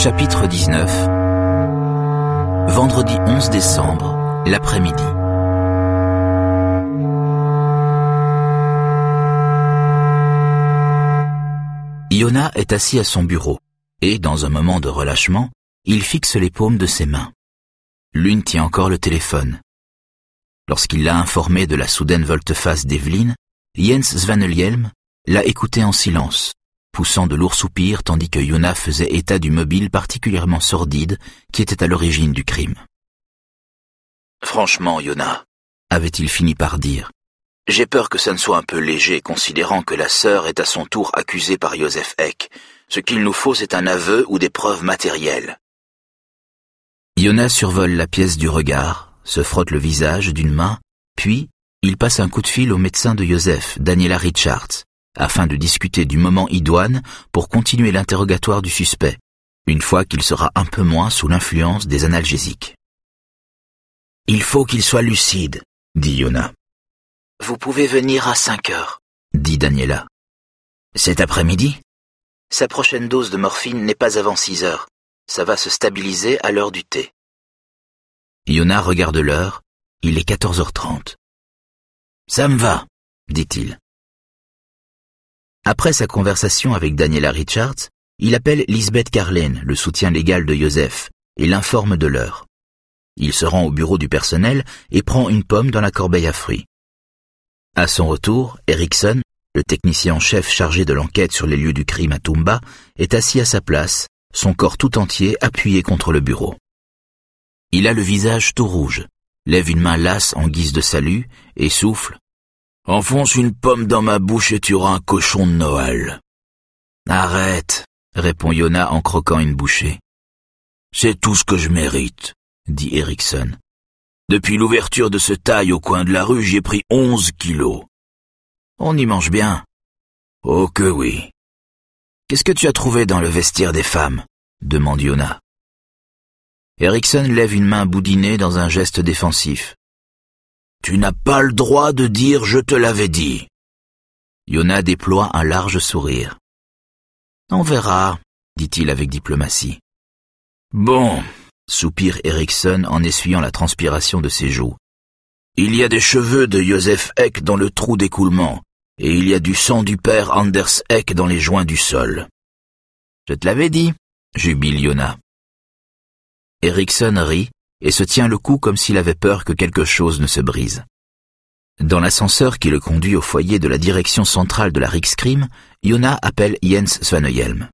Chapitre 19. Vendredi 11 décembre, l'après-midi. Yona est assis à son bureau et, dans un moment de relâchement, il fixe les paumes de ses mains. L'une tient encore le téléphone. Lorsqu'il l'a informé de la soudaine volte-face d'Evelyn, Jens Svaneljelm l'a écouté en silence, poussant de lourds soupirs tandis que Yona faisait état du mobile particulièrement sordide qui était à l'origine du crime. « Franchement, Yona, avait-il fini par dire, j'ai peur que ça ne soit un peu léger considérant que la sœur est à son tour accusée par Joseph Eck. Ce qu'il nous faut, c'est un aveu ou des preuves matérielles. » Yona survole la pièce du regard, se frotte le visage d'une main, puis il passe un coup de fil au médecin de Joseph, Daniela Richards, afin de discuter du moment idoine pour continuer l'interrogatoire du suspect, une fois qu'il sera un peu moins sous l'influence des analgésiques. « Il faut qu'il soit lucide, » dit Yona. « Vous pouvez venir à 5 heures, » dit Daniela. « Cet après-midi ? Sa prochaine dose de morphine n'est pas avant 6 heures. Ça va se stabiliser à l'heure du thé. » Yona regarde l'heure, il est 14h30. « Ça me va, » dit-il. Après sa conversation avec Daniela Richards, il appelle Lisbeth Carlin, le soutien légal de Joseph, et l'informe de l'heure. Il se rend au bureau du personnel et prend une pomme dans la corbeille à fruits. À son retour, Eriksson, le technicien en chef chargé de l'enquête sur les lieux du crime à Tumba, est assis à sa place, son corps tout entier appuyé contre le bureau. Il a le visage tout rouge, lève une main lasse en guise de salut et souffle. « Enfonce une pomme dans ma bouche et tu auras un cochon de Noël. »« Arrête, » répond Yona en croquant une bouchée. « C'est tout ce que je mérite, » dit Eriksson. « Depuis l'ouverture de ce taille au coin de la rue, j'ai pris 11 kilos. »« On y mange bien. »« Oh que oui. »« Qu'est-ce que tu as trouvé dans le vestiaire des femmes ?» demande Yona. Eriksson lève une main boudinée dans un geste défensif. « Tu n'as pas le droit de dire « je te l'avais dit ». Yona déploie un large sourire. « On verra, » dit-il avec diplomatie. « Bon, » soupire Eriksson en essuyant la transpiration de ses joues. « Il y a des cheveux de Joseph Eck dans le trou d'écoulement, et il y a du sang du père Anders Eck dans les joints du sol. »« Je te l'avais dit, » jubile Yona. Eriksson rit et se tient le cou comme s'il avait peur que quelque chose ne se brise. Dans l'ascenseur qui le conduit au foyer de la direction centrale de la Rikscrime, Yona appelle Jens Svaneljelm.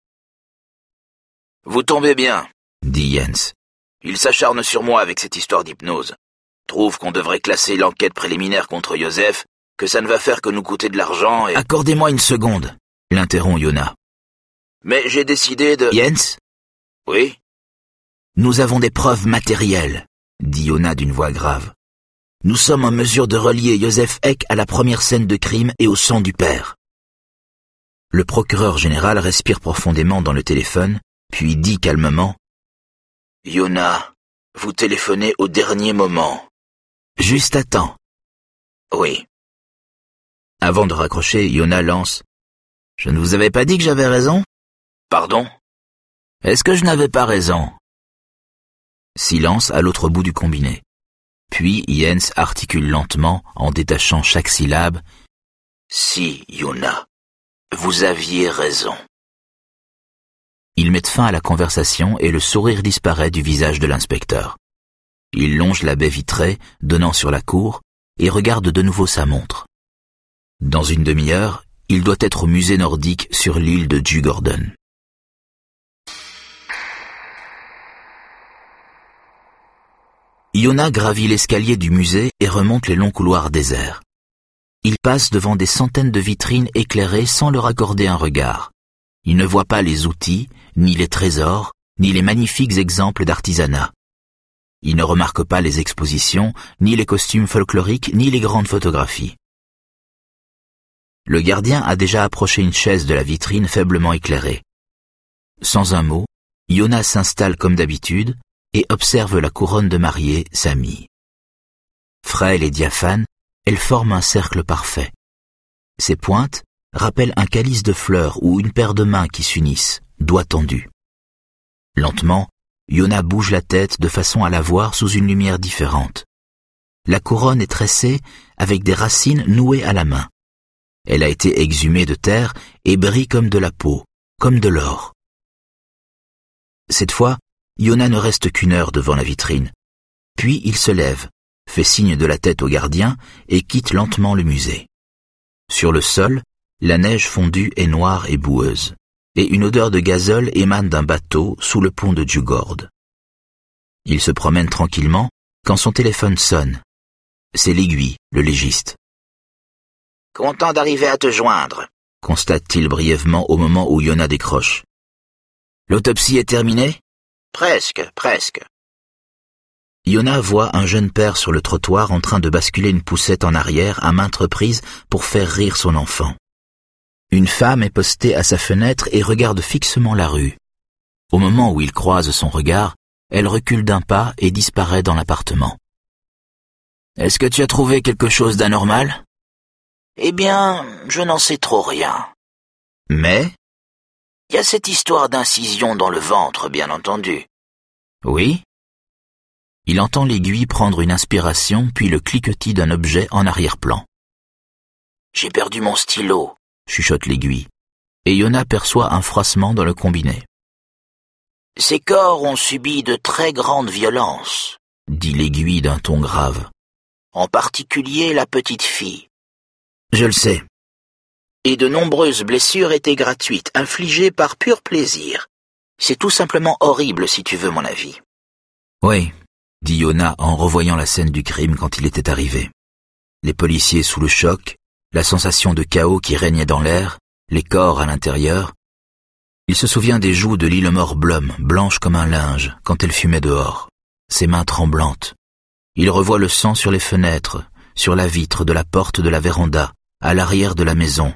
« Vous tombez bien, » dit Jens. « Il s'acharne sur moi avec cette histoire d'hypnose. Trouve qu'on devrait classer l'enquête préliminaire contre Joseph, que ça ne va faire que nous coûter de l'argent et... »« Accordez-moi une seconde, » l'interrompt Yona. « Mais j'ai décidé de... »« Jens ?»« Oui ?» « Nous avons des preuves matérielles, » dit Yona d'une voix grave. « Nous sommes en mesure de relier Joseph Eck à la première scène de crime et au sang du père. » Le procureur général respire profondément dans le téléphone, puis dit calmement. « Yona, vous téléphonez au dernier moment. »« Juste à temps. »« Oui. » Avant de raccrocher, Yona lance. « Je ne vous avais pas dit que j'avais raison ? » ?»« Pardon ? Est-ce que je n'avais pas raison ? » Silence à l'autre bout du combiné. Puis Jens articule lentement en détachant chaque syllabe. « Si, Yona, vous aviez raison. » Ils mettent fin à la conversation et le sourire disparaît du visage de l'inspecteur. Il longe la baie vitrée, donnant sur la cour, et regarde de nouveau sa montre. Dans une demi-heure, il doit être au musée nordique sur l'île de Djurgården. Yona gravit l'escalier du musée et remonte les longs couloirs déserts. Il passe devant des centaines de vitrines éclairées sans leur accorder un regard. Il ne voit pas les outils, ni les trésors, ni les magnifiques exemples d'artisanat. Il ne remarque pas les expositions, ni les costumes folkloriques, ni les grandes photographies. Le gardien a déjà approché une chaise de la vitrine faiblement éclairée. Sans un mot, Yona s'installe comme d'habitude, et observe la couronne de mariée, Sami. Frêle et diaphane, elle forme un cercle parfait. Ses pointes rappellent un calice de fleurs ou une paire de mains qui s'unissent, doigts tendus. Lentement, Yona bouge la tête de façon à la voir sous une lumière différente. La couronne est tressée avec des racines nouées à la main. Elle a été exhumée de terre et brille comme de la peau, comme de l'or. Cette fois, Yona ne reste qu'une heure devant la vitrine. Puis il se lève, fait signe de la tête au gardien et quitte lentement le musée. Sur le sol, la neige fondue est noire et boueuse, et une odeur de gazole émane d'un bateau sous le pont de Djurgård. Il se promène tranquillement quand son téléphone sonne. C'est l'aiguille, le légiste. « Content d'arriver à te joindre », constate-t-il brièvement au moment où Yona décroche. « L'autopsie est terminée ?»« Presque. Yona voit un jeune père sur le trottoir en train de basculer une poussette en arrière à maintes reprises pour faire rire son enfant. Une femme est postée à sa fenêtre et regarde fixement la rue. Au moment où il croise son regard, elle recule d'un pas et disparaît dans l'appartement. « Est-ce que tu as trouvé quelque chose d'anormal ?»« Eh bien, je n'en sais trop rien. »« Mais ?» ?»« Il y a cette histoire d'incision dans le ventre, bien entendu. »« Oui ?» Il entend l'aiguille prendre une inspiration, puis le cliquetis d'un objet en arrière-plan. « J'ai perdu mon stylo », chuchote l'aiguille, et Yona perçoit un froissement dans le combiné. « Ces corps ont subi de très grandes violences, » dit l'aiguille d'un ton grave. « En particulier la petite fille. »« Je le sais. » « Et de nombreuses blessures étaient gratuites, infligées par pur plaisir. C'est tout simplement horrible si tu veux mon avis. »« Oui, » dit Yona en revoyant la scène du crime quand il était arrivé. Les policiers sous le choc, la sensation de chaos qui régnait dans l'air, les corps à l'intérieur. Il se souvient des joues de l'Île-Mort Blom, blanche comme un linge, quand elle fumait dehors, ses mains tremblantes. Il revoit le sang sur les fenêtres, sur la vitre de la porte de la véranda, à l'arrière de la maison.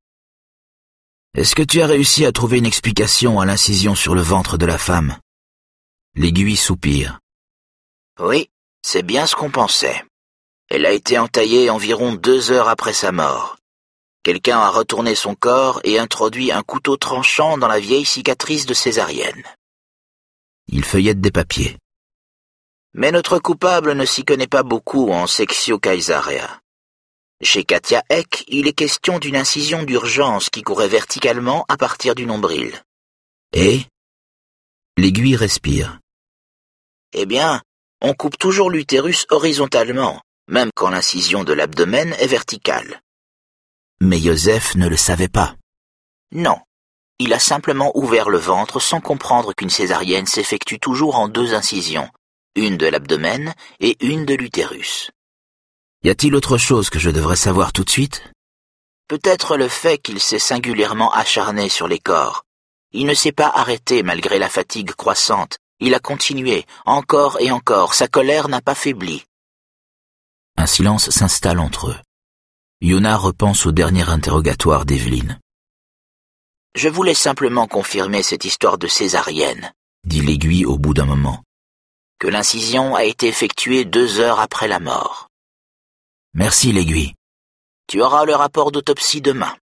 « Est-ce que tu as réussi à trouver une explication à l'incision sur le ventre de la femme ?» L'aiguille soupire. « Oui, c'est bien ce qu'on pensait. Elle a été entaillée environ 2 heures après sa mort. Quelqu'un a retourné son corps et introduit un couteau tranchant dans la vieille cicatrice de césarienne. » Il feuillette des papiers. « Mais notre coupable ne s'y connaît pas beaucoup en sectio caesarea. Chez Katia Ek, il est question d'une incision d'urgence qui courait verticalement à partir du nombril. » Et l'aiguille respire. « Eh bien, on coupe toujours l'utérus horizontalement, même quand l'incision de l'abdomen est verticale. » Mais Joseph ne le savait pas. Non, il a simplement ouvert le ventre sans comprendre qu'une césarienne s'effectue toujours en 2 incisions, une de l'abdomen et une de l'utérus. Y a-t-il autre chose que je devrais savoir tout de suite ? Peut-être le fait qu'il s'est singulièrement acharné sur les corps. Il ne s'est pas arrêté malgré la fatigue croissante. Il a continué, encore et encore, sa colère n'a pas faibli. Un silence s'installe entre eux. Yona repense au dernier interrogatoire d'Evelyn. « Je voulais simplement confirmer cette histoire de césarienne, » dit l'aiguille au bout d'un moment. « Que l'incision a été effectuée 2 heures après la mort. » Merci l'aiguille. Tu auras le rapport d'autopsie demain.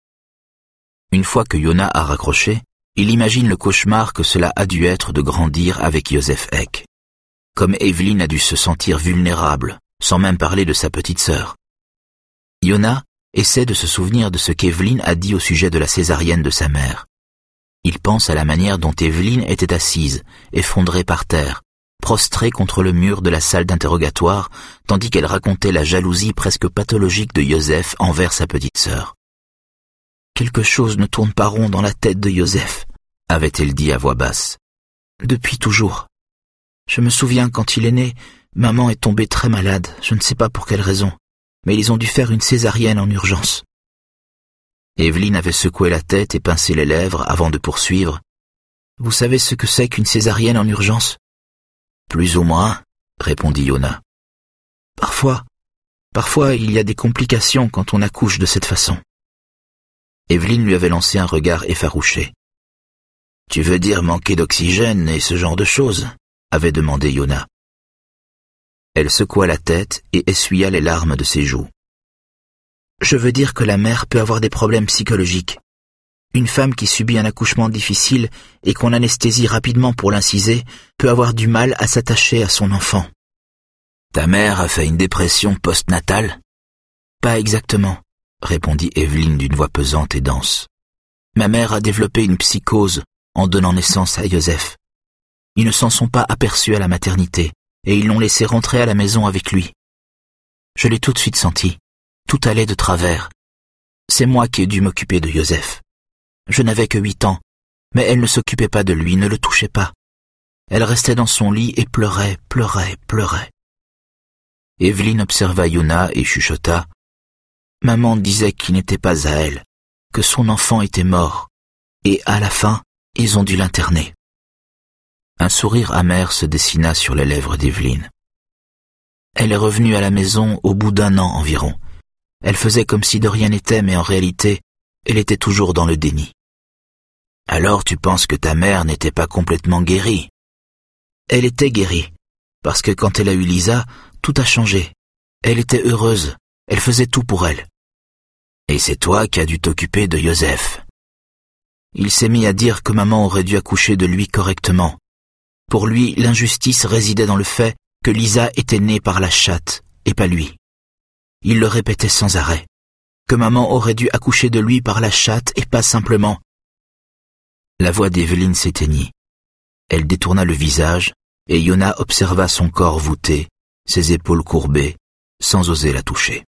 Une fois que Yona a raccroché, il imagine le cauchemar que cela a dû être de grandir avec Joseph Ek. Comme Evelyn a dû se sentir vulnérable, sans même parler de sa petite sœur. Yona essaie de se souvenir de ce qu'Evelyn a dit au sujet de la césarienne de sa mère. Il pense à la manière dont Evelyn était assise, effondrée par terre, prostrée contre le mur de la salle d'interrogatoire, tandis qu'elle racontait la jalousie presque pathologique de Joseph envers sa petite sœur. « Quelque chose ne tourne pas rond dans la tête de Joseph, » avait-elle dit à voix basse. « Depuis toujours. Je me souviens quand il est né, maman est tombée très malade, je ne sais pas pour quelle raison, mais ils ont dû faire une césarienne en urgence. » Evelyn avait secoué la tête et pincé les lèvres avant de poursuivre. « Vous savez ce que c'est qu'une césarienne en urgence ?»« Plus ou moins, » répondit Yona. « Parfois il y a des complications quand on accouche de cette façon. » Evelyn lui avait lancé un regard effarouché. « Tu veux dire manquer d'oxygène et ce genre de choses ?» avait demandé Yona. Elle secoua la tête et essuya les larmes de ses joues. « Je veux dire que la mère peut avoir des problèmes psychologiques. Une femme qui subit un accouchement difficile et qu'on anesthésie rapidement pour l'inciser peut avoir du mal à s'attacher à son enfant. Ta mère a fait une dépression postnatale? Pas exactement, répondit Evelyne d'une voix pesante et dense. Ma mère a développé une psychose en donnant naissance à Joseph. Ils ne s'en sont pas aperçus à la maternité et ils l'ont laissé rentrer à la maison avec lui. Je l'ai tout de suite senti. Tout allait de travers. C'est moi qui ai dû m'occuper de Joseph. Je n'avais que 8 ans, mais elle ne s'occupait pas de lui, ne le touchait pas. Elle restait dans son lit et pleurait, pleurait, pleurait. Evelyne observa Yona et chuchota. Maman disait qu'il n'était pas à elle, que son enfant était mort, et à la fin, ils ont dû l'interner. Un sourire amer se dessina sur les lèvres d'Evelyne. Elle est revenue à la maison au bout d'1 an environ. Elle faisait comme si de rien n'était, mais en réalité, elle était toujours dans le déni. Alors tu penses que ta mère n'était pas complètement guérie? Elle était guérie, parce que quand elle a eu Lisa, tout a changé. Elle était heureuse, elle faisait tout pour elle. Et c'est toi qui as dû t'occuper de Joseph. Il s'est mis à dire que maman aurait dû accoucher de lui correctement. Pour lui, l'injustice résidait dans le fait que Lisa était née par la chatte, et pas lui. Il le répétait sans arrêt, que maman aurait dû accoucher de lui par la chatte et pas simplement. La voix d'Evelyne s'éteignit. Elle détourna le visage, et Yona observa son corps voûté, ses épaules courbées, sans oser la toucher.